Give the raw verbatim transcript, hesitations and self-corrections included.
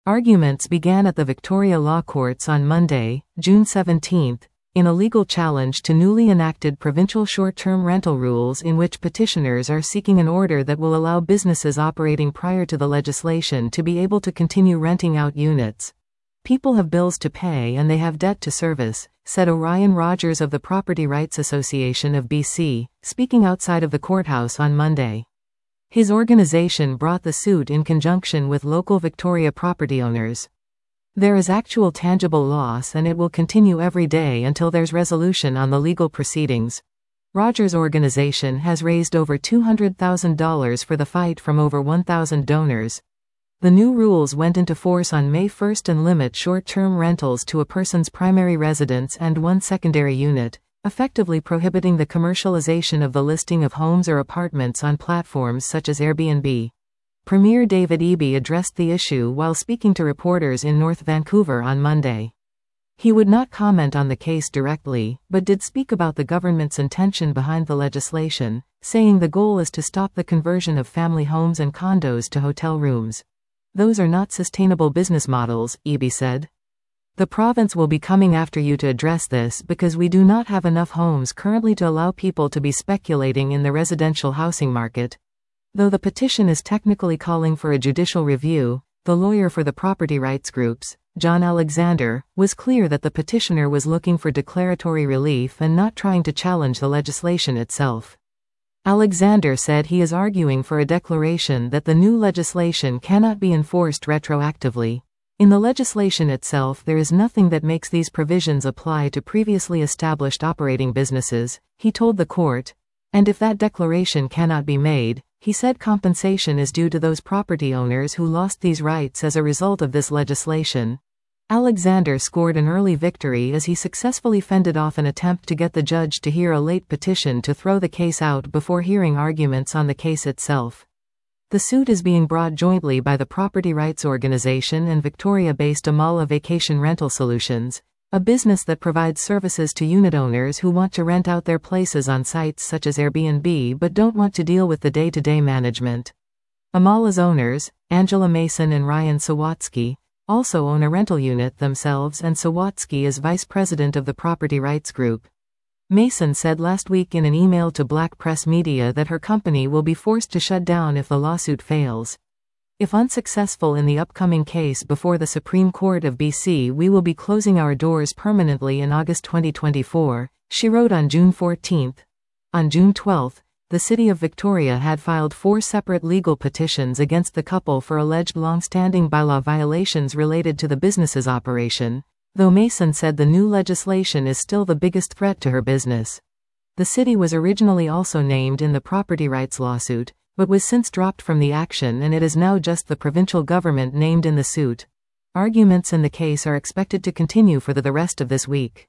Arguments began at the Victoria Law Courts on Monday, June seventeenth, in a legal challenge to newly enacted provincial short-term rental rules in which petitioners are seeking an order that will allow businesses operating prior to the legislation to be able to continue renting out units. People have bills to pay and they have debt to service, said Orion Rogers of the Property Rights Association of B C, speaking outside of the courthouse on Monday. His organization brought the suit in conjunction with local Victoria property owners. There is actual tangible loss and it will continue every day until there's resolution on the legal proceedings. Rogers' organization has raised over two hundred thousand dollars for the fight from over one thousand donors. The new rules went into force on May first and limit short-term rentals to a person's primary residence and one secondary unit, effectively prohibiting the commercialization of the listing of homes or apartments on platforms such as Airbnb. Premier David Eby addressed the issue while speaking to reporters in North Vancouver on Monday. He would not comment on the case directly, but did speak about the government's intention behind the legislation, saying the goal is to stop the conversion of family homes and condos to hotel rooms. Those are not sustainable business models, Eby said. The province will be coming after you to address this because we do not have enough homes currently to allow people to be speculating in the residential housing market. Though the petition is technically calling for a judicial review, the lawyer for the property rights groups, John Alexander, was clear that the petitioner was looking for declaratory relief and not trying to challenge the legislation itself. Alexander said he is arguing for a declaration that the new legislation cannot be enforced retroactively. In the legislation itself, there is nothing that makes these provisions apply to previously established operating businesses, he told the court. And if that declaration cannot be made, he said compensation is due to those property owners who lost these rights as a result of this legislation. Alexander scored an early victory as he successfully fended off an attempt to get the judge to hear a late petition to throw the case out before hearing arguments on the case itself. The suit is being brought jointly by the Property Rights Organization and Victoria-based Amala Vacation Rental Solutions, a business that provides services to unit owners who want to rent out their places on sites such as Airbnb but don't want to deal with the day-to-day management. Amala's owners, Angela Mason and Ryan Sawatsky, also own a rental unit themselves, and Sawatsky is vice president of the Property Rights Group. Mason said last week in an email to Black Press Media that her company will be forced to shut down if the lawsuit fails. If unsuccessful in the upcoming case before the Supreme Court of B C, we will be closing our doors permanently in August twenty twenty-four, she wrote on June fourteenth. On June twelfth, the City of Victoria had filed four separate legal petitions against the couple for alleged long-standing bylaw violations related to the business's operation, though Mason said the new legislation is still the biggest threat to her business. The city was originally also named in the property rights lawsuit, but was since dropped from the action, and it is now just the provincial government named in the suit. Arguments in the case are expected to continue for the, the rest of this week.